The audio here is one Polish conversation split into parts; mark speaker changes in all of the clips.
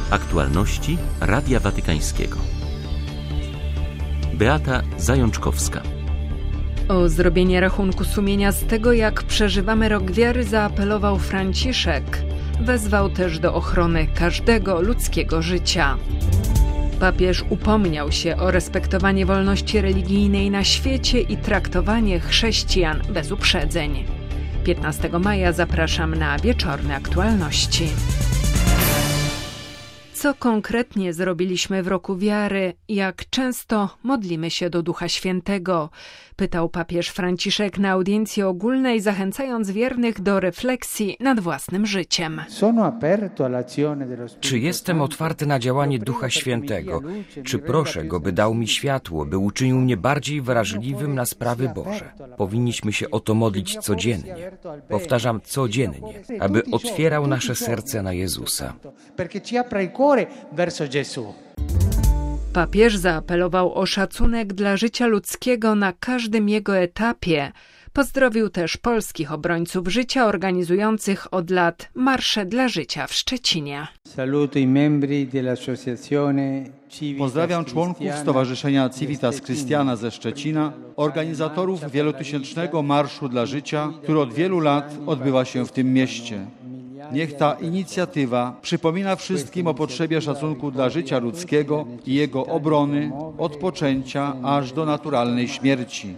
Speaker 1: Aktualności Radia Watykańskiego. Beata Zajączkowska.
Speaker 2: O zrobienie rachunku sumienia z tego, jak przeżywamy rok wiary, zaapelował Franciszek. Wezwał też do ochrony każdego ludzkiego życia. Papież upomniał się o respektowanie wolności religijnej na świecie i traktowanie chrześcijan bez uprzedzeń. 15 maja zapraszam na wieczorne aktualności. Co konkretnie zrobiliśmy w roku wiary? Jak często modlimy się do Ducha Świętego? Pytał papież Franciszek na audiencji ogólnej, zachęcając wiernych do refleksji nad własnym życiem.
Speaker 3: Czy jestem otwarty na działanie Ducha Świętego? Czy proszę Go, by dał mi światło, by uczynił mnie bardziej wrażliwym na sprawy Boże? Powinniśmy się o to modlić codziennie. Powtarzam, codziennie, aby otwierał nasze serce na Jezusa.
Speaker 2: Papież zaapelował o szacunek dla życia ludzkiego na każdym jego etapie. Pozdrowił też polskich obrońców życia organizujących od lat Marsze dla Życia w Szczecinie.
Speaker 4: Pozdrawiam członków Stowarzyszenia Civitas Christiana ze Szczecina, organizatorów wielotysięcznego Marszu dla Życia, który od wielu lat odbywa się w tym mieście. Niech ta inicjatywa przypomina wszystkim o potrzebie szacunku dla życia ludzkiego i jego obrony od poczęcia aż do naturalnej śmierci.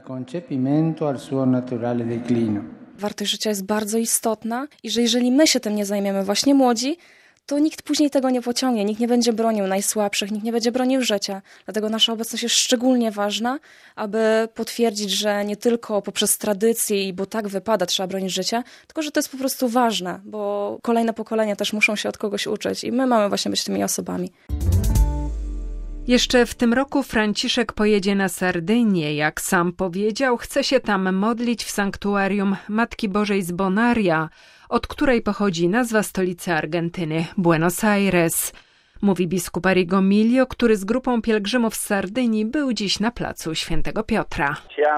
Speaker 5: Wartość życia jest bardzo istotna i że jeżeli my się tym nie zajmiemy, właśnie młodzi, to nikt później tego nie pociągnie, nikt nie będzie bronił najsłabszych, nikt nie będzie bronił życia. Dlatego nasza obecność jest szczególnie ważna, aby potwierdzić, że nie tylko poprzez tradycję i bo tak wypada trzeba bronić życia, tylko że to jest po prostu ważne, bo kolejne pokolenia też muszą się od kogoś uczyć i my mamy właśnie być tymi osobami.
Speaker 2: Jeszcze w tym roku Franciszek pojedzie na Sardynię. Jak sam powiedział, chce się tam modlić w sanktuarium Matki Bożej z Bonaria, od której pochodzi nazwa stolicy Argentyny, Buenos Aires. Mówi biskup Arrigo Milio, który z grupą pielgrzymów z Sardynii był dziś na placu Świętego Piotra.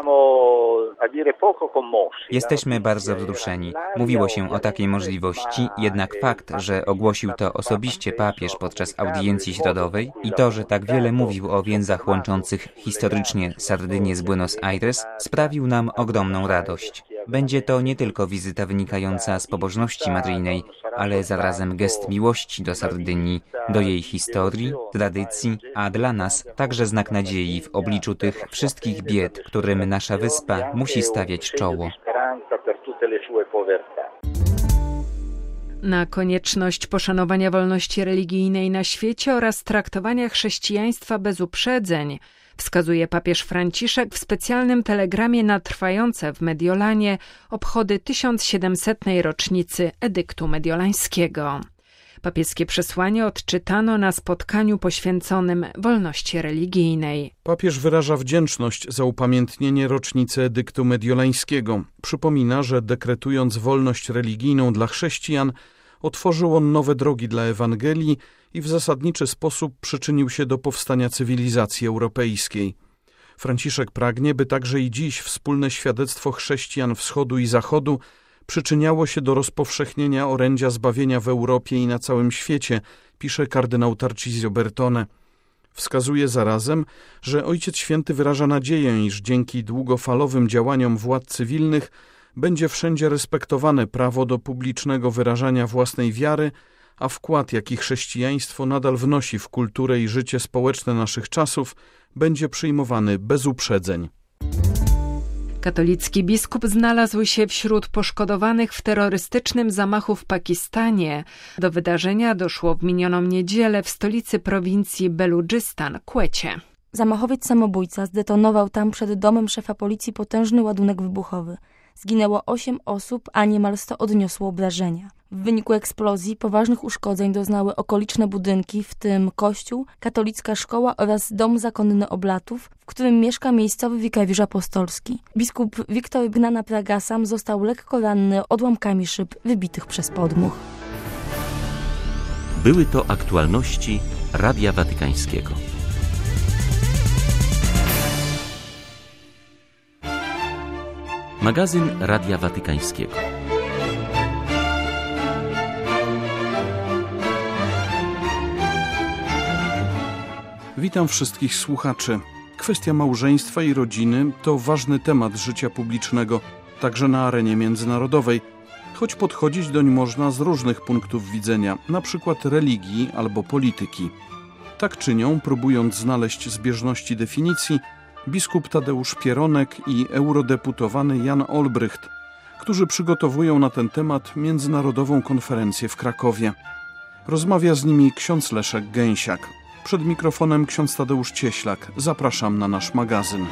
Speaker 6: Jesteśmy bardzo wzruszeni. Mówiło się o takiej możliwości, jednak fakt, że ogłosił to osobiście papież podczas audiencji środowej i to, że tak wiele mówił o więzach łączących historycznie Sardynię z Buenos Aires, sprawił nam ogromną radość. Będzie to nie tylko wizyta wynikająca z pobożności maryjnej, ale zarazem gest miłości do Sardynii, do jej historii, tradycji, a dla nas także znak nadziei w obliczu tych wszystkich bied, którym nasza wyspa musi stawiać czoło.
Speaker 2: Na konieczność poszanowania wolności religijnej na świecie oraz traktowania chrześcijaństwa bez uprzedzeń wskazuje papież Franciszek w specjalnym telegramie na trwające w Mediolanie obchody 1700. rocznicy Edyktu Mediolańskiego. Papieskie przesłanie odczytano na spotkaniu poświęconym wolności religijnej.
Speaker 7: Papież wyraża wdzięczność za upamiętnienie rocznicy Edyktu Mediolańskiego. Przypomina, że dekretując wolność religijną dla chrześcijan, otworzył on nowe drogi dla Ewangelii i w zasadniczy sposób przyczynił się do powstania cywilizacji europejskiej. Franciszek pragnie, by także i dziś wspólne świadectwo chrześcijan wschodu i zachodu przyczyniało się do rozpowszechnienia orędzia zbawienia w Europie i na całym świecie, pisze kardynał Tarcisio Bertone. Wskazuje zarazem, że Ojciec Święty wyraża nadzieję, iż dzięki długofalowym działaniom władz cywilnych będzie wszędzie respektowane prawo do publicznego wyrażania własnej wiary, a wkład, jaki chrześcijaństwo nadal wnosi w kulturę i życie społeczne naszych czasów, będzie przyjmowany bez uprzedzeń.
Speaker 2: Katolicki biskup znalazł się wśród poszkodowanych w terrorystycznym zamachu w Pakistanie. Do wydarzenia doszło w minioną niedzielę w stolicy prowincji Beludżystan, Quecie.
Speaker 8: Zamachowiec samobójca zdetonował tam przed domem szefa policji potężny ładunek wybuchowy. Zginęło 8 osób, a niemal 100 odniosło obrażenia. W wyniku eksplozji poważnych uszkodzeń doznały okoliczne budynki, w tym kościół, katolicka szkoła oraz dom zakonny Oblatów, w którym mieszka miejscowy wikariusz apostolski. Biskup Wiktor Gnana Pragasam został lekko ranny odłamkami szyb wybitych przez podmuch.
Speaker 1: Były to aktualności Radia Watykańskiego. Magazyn Radia Watykańskiego.
Speaker 7: Witam wszystkich słuchaczy. Kwestia małżeństwa i rodziny to ważny temat życia publicznego, także na arenie międzynarodowej, choć podchodzić doń można z różnych punktów widzenia, na przykład religii albo polityki. Tak czynią, próbując znaleźć zbieżności definicji, biskup Tadeusz Pieronek i eurodeputowany Jan Olbrycht, którzy przygotowują na ten temat międzynarodową konferencję w Krakowie. Rozmawia z nimi ksiądz Leszek Gęsiak. Przed mikrofonem ksiądz Tadeusz Cieślak. Zapraszam na nasz magazyn.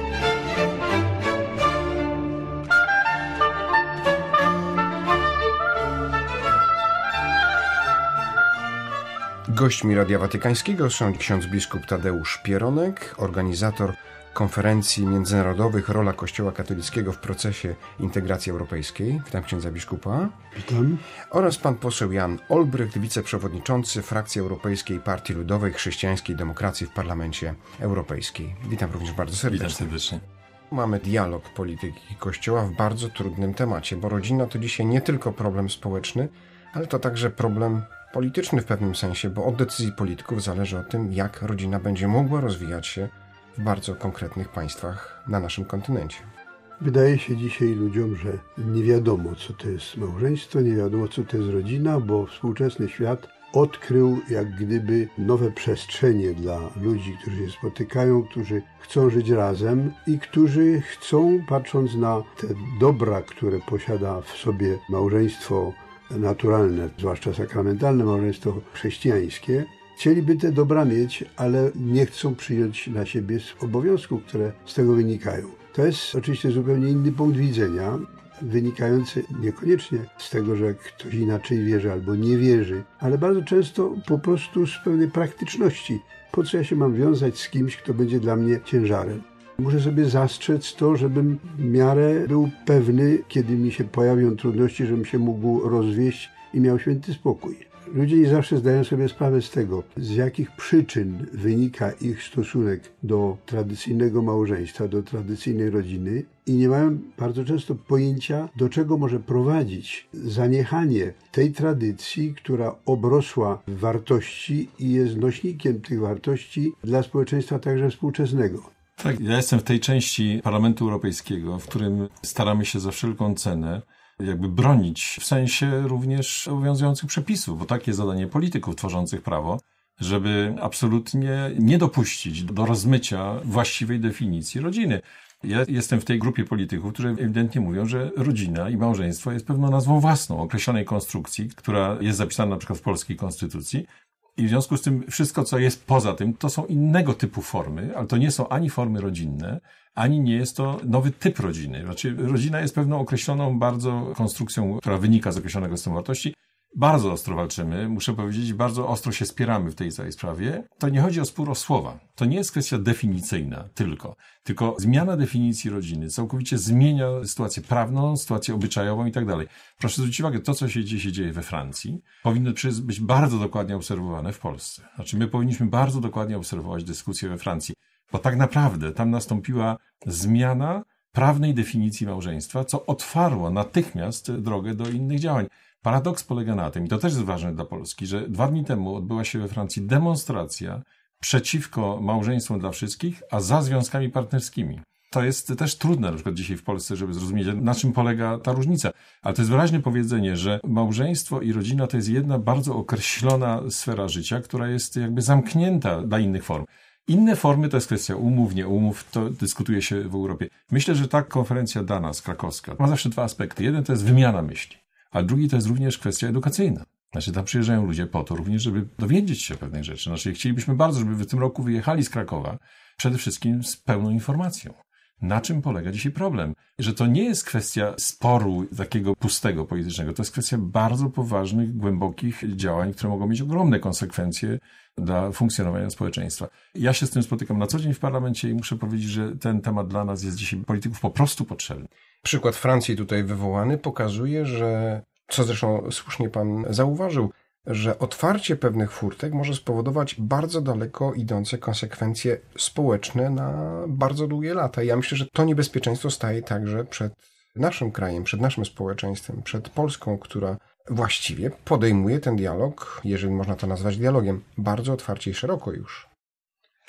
Speaker 9: Gośćmi Radia Watykańskiego są ksiądz biskup Tadeusz Pieronek, organizator konferencji międzynarodowych Rola Kościoła katolickiego w procesie integracji europejskiej. Witam księdza biskupa.
Speaker 10: Witam.
Speaker 9: Oraz pan poseł Jan Olbrycht, wiceprzewodniczący frakcji Europejskiej Partii Ludowej Chrześcijańskiej Demokracji w Parlamencie Europejskim. Witam również bardzo serdecznie.
Speaker 10: Witam serdecznie.
Speaker 9: Mamy dialog polityki Kościoła w bardzo trudnym temacie, bo rodzina to dzisiaj nie tylko problem społeczny, ale to także problem polityczny w pewnym sensie, bo od decyzji polityków zależy o tym, jak rodzina będzie mogła rozwijać się w bardzo konkretnych państwach na naszym kontynencie.
Speaker 10: Wydaje się dzisiaj ludziom, że nie wiadomo, co to jest małżeństwo, nie wiadomo, co to jest rodzina, bo współczesny świat odkrył jak gdyby nowe przestrzenie dla ludzi, którzy się spotykają, którzy chcą żyć razem i którzy chcą, patrząc na te dobra, które posiada w sobie małżeństwo naturalne, zwłaszcza sakramentalne małżeństwo chrześcijańskie, chcieliby te dobra mieć, ale nie chcą przyjąć na siebie obowiązków, które z tego wynikają. To jest oczywiście zupełnie inny punkt widzenia, wynikający niekoniecznie z tego, że ktoś inaczej wierzy albo nie wierzy, ale bardzo często po prostu z pewnej praktyczności. Po co ja się mam wiązać z kimś, kto będzie dla mnie ciężarem? Muszę sobie zastrzec to, żebym w miarę był pewny, kiedy mi się pojawią trudności, żebym się mógł rozwieść i miał święty spokój. Ludzie nie zawsze zdają sobie sprawę z tego, z jakich przyczyn wynika ich stosunek do tradycyjnego małżeństwa, do tradycyjnej rodziny i nie mają bardzo często pojęcia, do czego może prowadzić zaniechanie tej tradycji, która obrosła w wartości i jest nośnikiem tych wartości dla społeczeństwa także współczesnego.
Speaker 11: Tak, ja jestem w tej części Parlamentu Europejskiego, w którym staramy się za wszelką cenę jakby bronić w sensie również obowiązujących przepisów, bo takie zadanie polityków tworzących prawo, żeby absolutnie nie dopuścić do rozmycia właściwej definicji rodziny. Ja jestem w tej grupie polityków, którzy ewidentnie mówią, że rodzina i małżeństwo jest pewną nazwą własną określonej konstrukcji, która jest zapisana na przykład w polskiej konstytucji. I w związku z tym wszystko, co jest poza tym, to są innego typu formy, ale to nie są ani formy rodzinne, ani nie jest to nowy typ rodziny. Znaczy, rodzina jest pewną określoną bardzo konstrukcją, która wynika z określonego systemu wartości. Bardzo ostro walczymy, muszę powiedzieć, bardzo ostro się spieramy w tej całej sprawie. To nie chodzi o spór o słowa. To nie jest kwestia definicyjna tylko zmiana definicji rodziny całkowicie zmienia sytuację prawną, sytuację obyczajową i tak dalej. Proszę zwrócić uwagę, to co się dzieje we Francji, powinno być bardzo dokładnie obserwowane w Polsce. Znaczy my powinniśmy bardzo dokładnie obserwować dyskusję we Francji, bo tak naprawdę tam nastąpiła zmiana prawnej definicji małżeństwa, co otwarło natychmiast drogę do innych działań. Paradoks polega na tym, i to też jest ważne dla Polski, że 2 dni temu odbyła się we Francji demonstracja przeciwko małżeństwom dla wszystkich, a za związkami partnerskimi. To jest też trudne na przykład dzisiaj w Polsce, żeby zrozumieć, na czym polega ta różnica. Ale to jest wyraźne powiedzenie, że małżeństwo i rodzina to jest jedna bardzo określona sfera życia, która jest jakby zamknięta dla innych form. Inne formy to jest kwestia umów, nie umów, to dyskutuje się w Europie. Myślę, że ta konferencja dla nas, krakowska, ma zawsze 2 aspekty. Jeden to jest wymiana myśli, a drugi to jest również kwestia edukacyjna. Znaczy tam przyjeżdżają ludzie po to również, żeby dowiedzieć się pewnych rzeczy. Znaczy chcielibyśmy bardzo, żeby w tym roku wyjechali z Krakowa przede wszystkim z pełną informacją. Na czym polega dzisiaj problem? Że to nie jest kwestia sporu takiego pustego politycznego, to jest kwestia bardzo poważnych, głębokich działań, które mogą mieć ogromne konsekwencje dla funkcjonowania społeczeństwa. Ja się z tym spotykam na co dzień w parlamencie i muszę powiedzieć, że ten temat dla nas jest dzisiaj polityków po prostu potrzebny.
Speaker 9: Przykład Francji tutaj wywołany pokazuje, że, co zresztą słusznie pan zauważył, że otwarcie pewnych furtek może spowodować bardzo daleko idące konsekwencje społeczne na bardzo długie lata. I ja myślę, że to niebezpieczeństwo staje także przed naszym krajem, przed naszym społeczeństwem, przed Polską, która właściwie podejmuje ten dialog, jeżeli można to nazwać dialogiem, bardzo otwarcie i szeroko już.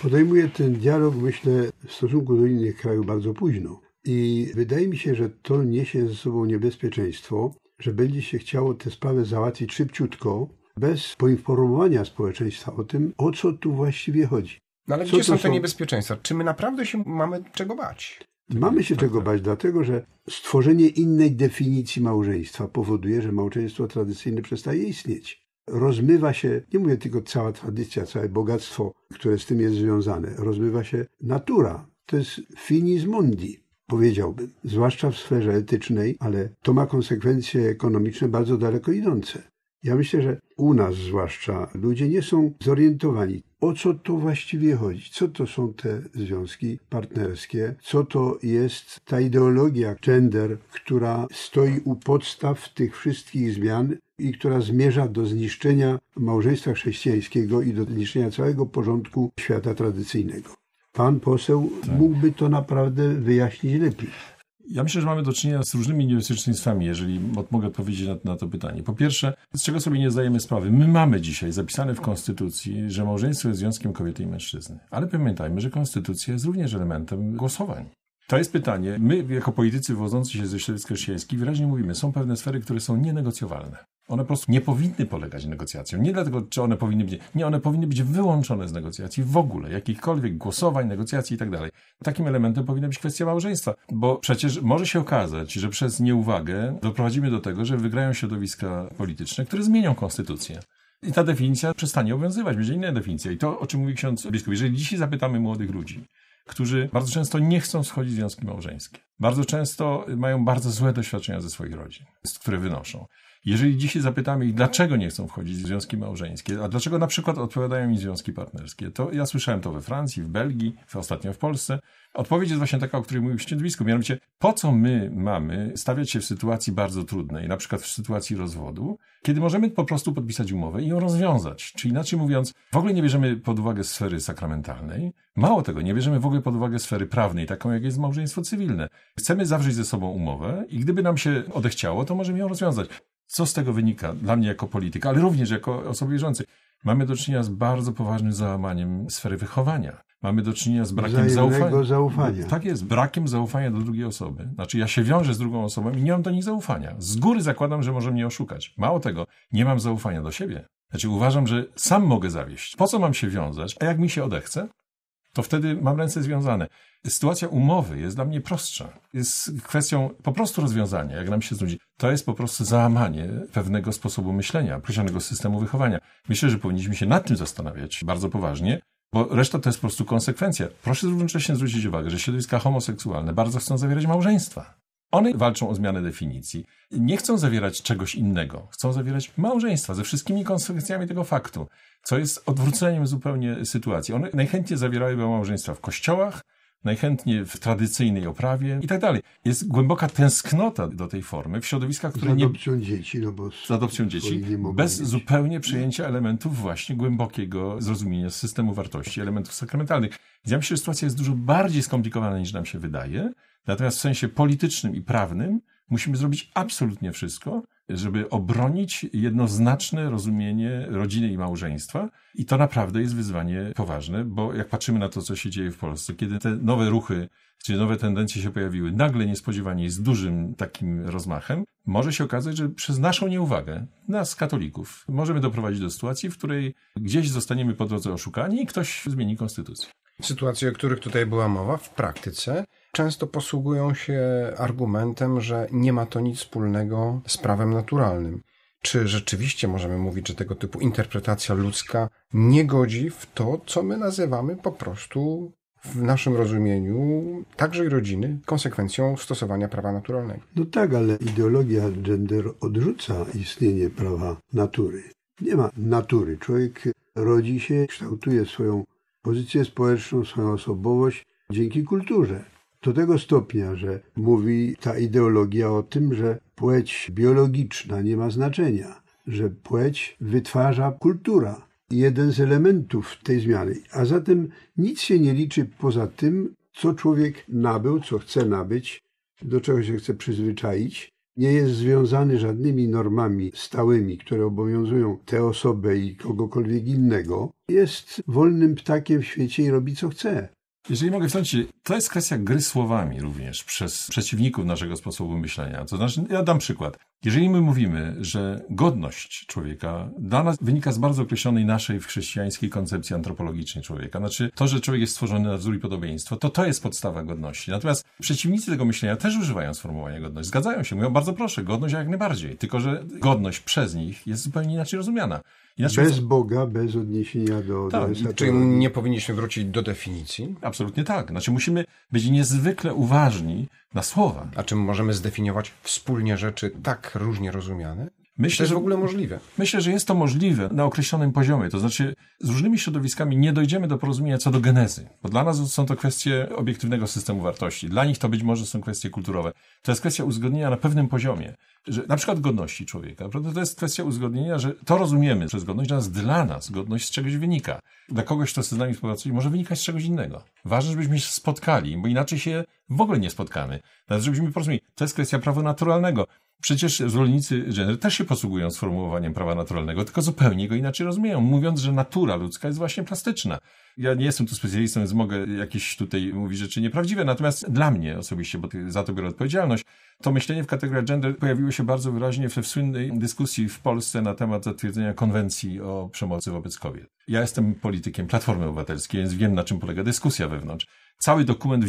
Speaker 10: podejmuje ten dialog, myślę, w stosunku do innych krajów bardzo późno. I wydaje mi się, że to niesie ze sobą niebezpieczeństwo, że będzie się chciało tę sprawę załatwić szybciutko, bez poinformowania społeczeństwa o tym, o co tu właściwie chodzi.
Speaker 9: No ale gdzie są te niebezpieczeństwa? Czy my naprawdę się mamy czego bać?
Speaker 10: Mamy się czego bać, dlatego że stworzenie innej definicji małżeństwa powoduje, że małżeństwo tradycyjne przestaje istnieć. Rozmywa się, nie mówię tylko cała tradycja, całe bogactwo, które z tym jest związane, rozmywa się natura. To jest finis mundi, powiedziałbym, zwłaszcza w sferze etycznej, ale to ma konsekwencje ekonomiczne bardzo daleko idące. Ja myślę, że u nas zwłaszcza ludzie nie są zorientowani, o co to właściwie chodzi, co to są te związki partnerskie, co to jest ta ideologia gender, która stoi u podstaw tych wszystkich zmian i która zmierza do zniszczenia małżeństwa chrześcijańskiego i do zniszczenia całego porządku świata tradycyjnego. Pan poseł mógłby to naprawdę wyjaśnić lepiej.
Speaker 11: Ja myślę, że mamy do czynienia z różnymi niebezpieczeństwami, jeżeli mogę odpowiedzieć na to pytanie. Po pierwsze, z czego sobie nie zdajemy sprawy. My mamy dzisiaj zapisane w Konstytucji, że małżeństwo jest związkiem kobiety i mężczyzny. Ale pamiętajmy, że Konstytucja jest również elementem głosowań. To jest pytanie. My, jako politycy wywodzący się ze środowisk chrześcijańskich, wyraźnie mówimy, są pewne sfery, które są nienegocjowalne. One po prostu nie powinny polegać negocjacjom. Nie dlatego, czy one powinny być... Nie, one powinny być wyłączone z negocjacji w ogóle, jakichkolwiek głosowań, negocjacji i tak dalej. Takim elementem powinna być kwestia małżeństwa, bo przecież może się okazać, że przez nieuwagę doprowadzimy do tego, że wygrają środowiska polityczne, które zmienią konstytucję. I ta definicja przestanie obowiązywać, będzie inna definicja. I to, o czym mówi ksiądz biskup, jeżeli dzisiaj zapytamy młodych ludzi, którzy bardzo często nie chcą schodzić w związki małżeńskie, bardzo często mają bardzo złe doświadczenia ze swoich rodzin, które wynoszą. Jeżeli dzisiaj zapytamy ich, dlaczego nie chcą wchodzić w związki małżeńskie, a dlaczego na przykład odpowiadają im związki partnerskie, to ja słyszałem to we Francji, w Belgii, ostatnio w Polsce. Odpowiedź jest właśnie taka, o której mówił ksiądz biskup, mianowicie po co my mamy stawiać się w sytuacji bardzo trudnej, na przykład w sytuacji rozwodu, kiedy możemy po prostu podpisać umowę i ją rozwiązać. Czy inaczej mówiąc, w ogóle nie bierzemy pod uwagę sfery sakramentalnej, mało tego, nie bierzemy w ogóle pod uwagę sfery prawnej, taką jak jest małżeństwo cywilne. Chcemy zawrzeć ze sobą umowę i gdyby nam się odechciało, to możemy ją rozwiązać. Co z tego wynika dla mnie jako polityka, ale również jako osoby wierzącej? Mamy do czynienia z bardzo poważnym załamaniem sfery wychowania. Mamy do czynienia z brakiem zaufania. Tak jest, brakiem zaufania do drugiej osoby. Znaczy ja się wiążę z drugą osobą i nie mam do nich zaufania. Z góry zakładam, że może mnie oszukać. Mało tego, nie mam zaufania do siebie. Znaczy uważam, że sam mogę zawieść. Po co mam się wiązać? A jak mi się odechce, to wtedy mam ręce związane. Sytuacja umowy jest dla mnie prostsza. Jest kwestią po prostu rozwiązania, jak nam się znudzi. To jest po prostu załamanie pewnego sposobu myślenia, określonego systemu wychowania. Myślę, że powinniśmy się nad tym zastanawiać bardzo poważnie, bo reszta to jest po prostu konsekwencja. Proszę równocześnie zwrócić uwagę, że środowiska homoseksualne bardzo chcą zawierać małżeństwa. One walczą o zmianę definicji. Nie chcą zawierać czegoś innego. Chcą zawierać małżeństwa ze wszystkimi konsekwencjami tego faktu, co jest odwróceniem zupełnie sytuacji. One najchętniej zawierałyby małżeństwa w kościołach, najchętniej w tradycyjnej oprawie i tak dalej. Jest głęboka tęsknota do tej formy w środowiskach, które nie... Z adopcją dzieci, bez zupełnie przyjęcia elementów właśnie głębokiego zrozumienia systemu wartości, elementów sakramentalnych. Ja myślę, że sytuacja jest dużo bardziej skomplikowana niż nam się wydaje, natomiast w sensie politycznym i prawnym musimy zrobić absolutnie wszystko, żeby obronić jednoznaczne rozumienie rodziny i małżeństwa. I to naprawdę jest wyzwanie poważne, bo jak patrzymy na to, co się dzieje w Polsce, kiedy te nowe ruchy, czy nowe tendencje się pojawiły nagle, niespodziewanie, z dużym takim rozmachem, może się okazać, że przez naszą nieuwagę, nas katolików, możemy doprowadzić do sytuacji, w której gdzieś zostaniemy po drodze oszukani i ktoś zmieni konstytucję.
Speaker 9: Sytuacje, o których tutaj była mowa, w praktyce często posługują się argumentem, że nie ma to nic wspólnego z prawem naturalnym. Czy rzeczywiście możemy mówić, że tego typu interpretacja ludzka nie godzi w to, co my nazywamy po prostu w naszym rozumieniu, także i rodziny, konsekwencją stosowania prawa naturalnego?
Speaker 10: No tak, ale ideologia gender odrzuca istnienie prawa natury. Nie ma natury. Człowiek rodzi się, kształtuje swoją pozycję społeczną, swoją osobowość dzięki kulturze. Do tego stopnia, że mówi ta ideologia o tym, że płeć biologiczna nie ma znaczenia, że płeć wytwarza kultura. Jeden z elementów tej zmiany. A zatem nic się nie liczy poza tym, co człowiek nabył, co chce nabyć, do czego się chce przyzwyczaić. nie jest związany żadnymi normami stałymi, które obowiązują tę osobę i kogokolwiek innego, jest wolnym ptakiem w świecie i robi co chce.
Speaker 11: Jeżeli mogę wtrącić, to jest kwestia gry słowami również przez przeciwników naszego sposobu myślenia. To znaczy, ja dam przykład. Jeżeli my mówimy, że godność człowieka dla nas wynika z bardzo określonej naszej chrześcijańskiej koncepcji antropologicznej człowieka, znaczy to, że człowiek jest stworzony na wzór i podobieństwo, to jest podstawa godności. Natomiast przeciwnicy tego myślenia też używają sformułowania godność. Zgadzają się, mówią, bardzo proszę, godność jak najbardziej. Tylko że godność przez nich jest zupełnie inaczej rozumiana. Inaczej
Speaker 10: bez Boga, bez odniesienia do
Speaker 9: Czyli nie powinniśmy wrócić do definicji?
Speaker 11: Absolutnie tak. Znaczy musimy być niezwykle uważni na słowa.
Speaker 9: A czy możemy zdefiniować wspólnie rzeczy tak różnie rozumiane?
Speaker 11: Myślę,
Speaker 9: to jest w ogóle możliwe.
Speaker 11: Myślę, że jest to możliwe na określonym poziomie. To znaczy z różnymi środowiskami nie dojdziemy do porozumienia co do genezy. Bo dla nas są to kwestie obiektywnego systemu wartości. Dla nich to być może są kwestie kulturowe. To jest kwestia uzgodnienia na pewnym poziomie. Że, na przykład godności człowieka. To jest kwestia uzgodnienia, że to rozumiemy przez godność, natomiast dla nas godność z czegoś wynika. Dla kogoś, kto chce z nami współpracuje, może wynikać z czegoś innego. Ważne, żebyśmy się spotkali, bo inaczej się w ogóle nie spotkamy. Nawet żebyśmy porozumieli. To jest kwestia prawa naturalnego. Przecież zwolennicy gender też się posługują sformułowaniem prawa naturalnego, tylko zupełnie go inaczej rozumieją, mówiąc, że natura ludzka jest właśnie plastyczna. Ja nie jestem tu specjalistą, więc mogę jakieś tutaj mówić rzeczy nieprawdziwe, natomiast dla mnie osobiście, bo za to biorę odpowiedzialność, to myślenie w kategoriach gender pojawiło się bardzo wyraźnie w słynnej dyskusji w Polsce na temat zatwierdzenia konwencji o przemocy wobec kobiet. Ja jestem politykiem Platformy Obywatelskiej, więc wiem, na czym polega dyskusja wewnątrz. Cały dokument w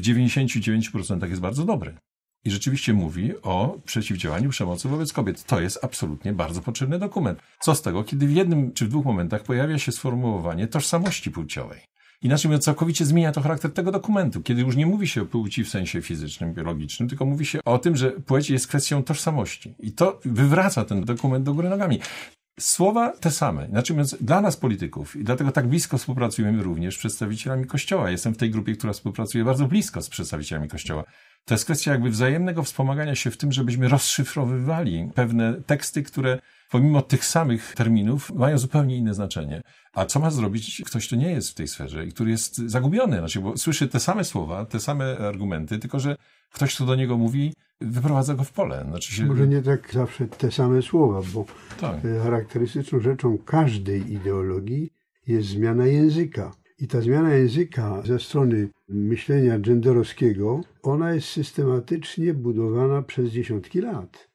Speaker 11: 99% jest bardzo dobry. I rzeczywiście mówi o przeciwdziałaniu przemocy wobec kobiet. To jest absolutnie bardzo potrzebny dokument. Co z tego, kiedy w jednym czy w dwóch momentach pojawia się sformułowanie tożsamości płciowej. Inaczej mówiąc, całkowicie zmienia to charakter tego dokumentu, kiedy już nie mówi się o płci w sensie fizycznym, biologicznym, tylko mówi się o tym, że płeć jest kwestią tożsamości. I to wywraca ten dokument do góry nogami. Słowa te same. Znaczy mówiąc, dla nas polityków i dlatego tak blisko współpracujemy również z przedstawicielami Kościoła. Jestem w tej grupie, która współpracuje bardzo blisko z przedstawicielami Kościoła. To jest kwestia jakby wzajemnego wspomagania się w tym, żebyśmy rozszyfrowywali pewne teksty, które pomimo tych samych terminów mają zupełnie inne znaczenie. A co ma zrobić ktoś, kto nie jest w tej sferze i który jest zagubiony? Znaczy, bo słyszy te same słowa, te same argumenty, tylko że ktoś, kto do niego mówi, wyprowadza go w pole. Znaczy
Speaker 10: Może nie tak zawsze te same słowa, bo
Speaker 11: tak.
Speaker 10: Charakterystyczną rzeczą każdej ideologii jest zmiana języka. I ta zmiana języka ze strony myślenia genderowskiego, ona jest systematycznie budowana przez dziesiątki lat.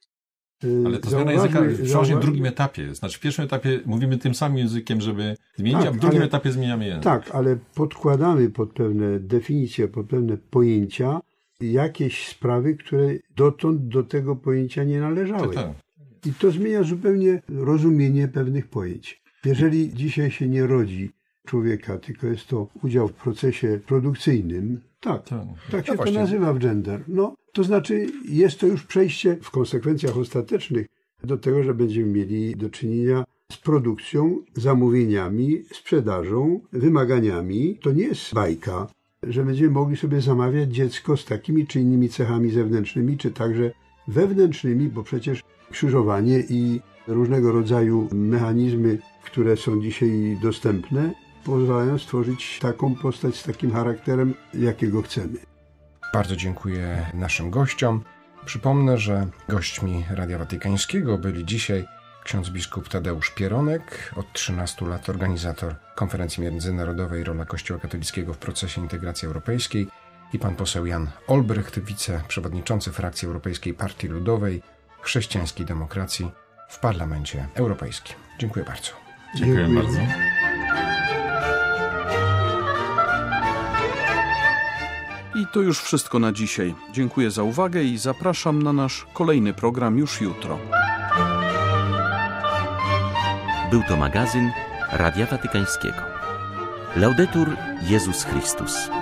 Speaker 11: Ale ta zmiana języka przeważnie w drugim etapie jest. Znaczy w pierwszym etapie mówimy tym samym językiem, żeby zmienić, a w drugim etapie zmieniamy język.
Speaker 10: Tak, ale podkładamy pod pewne definicje, pod pewne pojęcia jakieś sprawy, które dotąd do tego pojęcia nie należały.
Speaker 11: Tak.
Speaker 10: I to zmienia zupełnie rozumienie pewnych pojęć. Jeżeli dzisiaj się nie rodzi człowieka, tylko jest to udział w procesie produkcyjnym, tak się to nazywa w gender. No, to znaczy jest to już przejście w konsekwencjach ostatecznych do tego, że będziemy mieli do czynienia z produkcją, zamówieniami, sprzedażą, wymaganiami. To nie jest bajka, że będziemy mogli sobie zamawiać dziecko z takimi czy innymi cechami zewnętrznymi, czy także wewnętrznymi, bo przecież krzyżowanie i różnego rodzaju mechanizmy, które są dzisiaj dostępne, pozwalają stworzyć taką postać z takim charakterem, jakiego chcemy.
Speaker 9: Bardzo dziękuję naszym gościom. Przypomnę, że gośćmi Radia Watykańskiego byli dzisiaj ksiądz biskup Tadeusz Pieronek, od 13 lat organizator konferencji międzynarodowej Rola Kościoła katolickiego w procesie integracji europejskiej, i pan poseł Jan Olbrycht, wiceprzewodniczący frakcji Europejskiej Partii Ludowej Chrześcijańskiej Demokracji w Parlamencie Europejskim. Dziękuję bardzo.
Speaker 11: Dziękuję bardzo.
Speaker 7: I to już wszystko na dzisiaj. Dziękuję za uwagę i zapraszam na nasz kolejny program już jutro.
Speaker 1: Był to magazyn Radia Watykańskiego. Laudetur Jezus Chrystus.